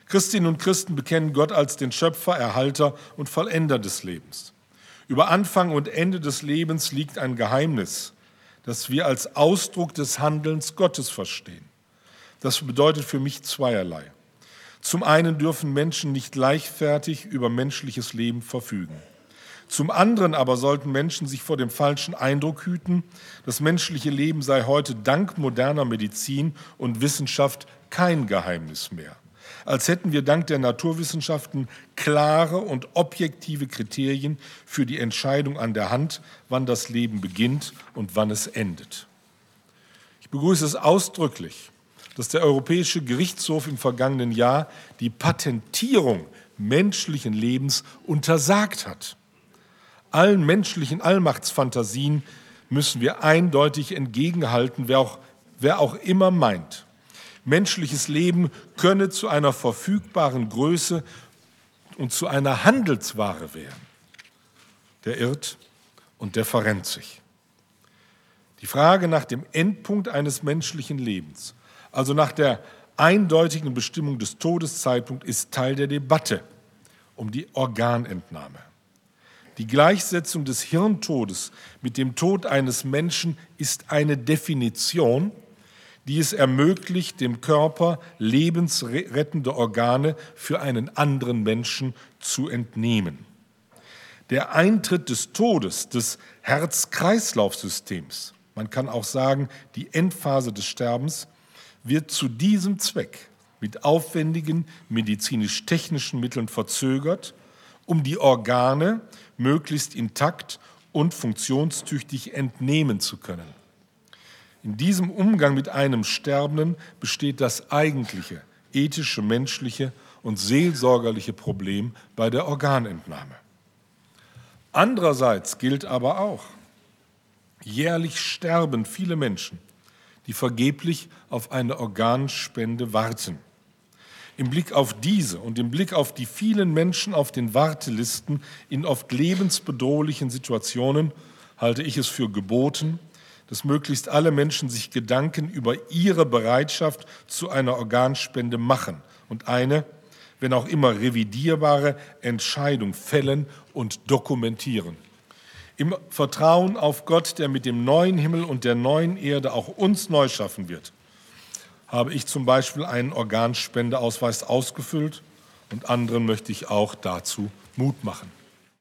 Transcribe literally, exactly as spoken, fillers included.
Christinnen und Christen bekennen Gott als den Schöpfer, Erhalter und Vollender des Lebens. Über Anfang und Ende des Lebens liegt ein Geheimnis, das wir als Ausdruck des Handelns Gottes verstehen. Das bedeutet für mich zweierlei. Zum einen dürfen Menschen nicht leichtfertig über menschliches Leben verfügen. Zum anderen aber sollten Menschen sich vor dem falschen Eindruck hüten, das menschliche Leben sei heute dank moderner Medizin und Wissenschaft kein Geheimnis mehr. Als hätten wir dank der Naturwissenschaften klare und objektive Kriterien für die Entscheidung an der Hand, wann das Leben beginnt und wann es endet. Ich begrüße es ausdrücklich, dass der Europäische Gerichtshof im vergangenen Jahr die Patentierung menschlichen Lebens untersagt hat. Allen menschlichen Allmachtsfantasien müssen wir eindeutig entgegenhalten, wer auch, wer auch immer meint, menschliches Leben könne zu einer verfügbaren Größe und zu einer Handelsware werden. Der irrt und der verrennt sich. Die Frage nach dem Endpunkt eines menschlichen Lebens, also nach der eindeutigen Bestimmung des Todeszeitpunkts, ist Teil der Debatte um die Organentnahme. Die Gleichsetzung des Hirntodes mit dem Tod eines Menschen ist eine Definition, die es ermöglicht, dem Körper lebensrettende Organe für einen anderen Menschen zu entnehmen. Der Eintritt des Todes des Herz-Kreislauf-Systems, man kann auch sagen, die Endphase des Sterbens, wird zu diesem Zweck mit aufwendigen medizinisch-technischen Mitteln verzögert, um die Organe möglichst intakt und funktionstüchtig entnehmen zu können. In diesem Umgang mit einem Sterbenden besteht das eigentliche ethische, menschliche und seelsorgerliche Problem bei der Organentnahme. Andererseits gilt aber auch, jährlich sterben viele Menschen, die vergeblich auf eine Organspende warten. Im Blick auf diese und im Blick auf die vielen Menschen auf den Wartelisten in oft lebensbedrohlichen Situationen halte ich es für geboten, dass möglichst alle Menschen sich Gedanken über ihre Bereitschaft zu einer Organspende machen und eine, wenn auch immer revidierbare, Entscheidung fällen und dokumentieren. Im Vertrauen auf Gott, der mit dem neuen Himmel und der neuen Erde auch uns neu schaffen wird, habe ich zum Beispiel einen Organspendeausweis ausgefüllt und anderen möchte ich auch dazu Mut machen.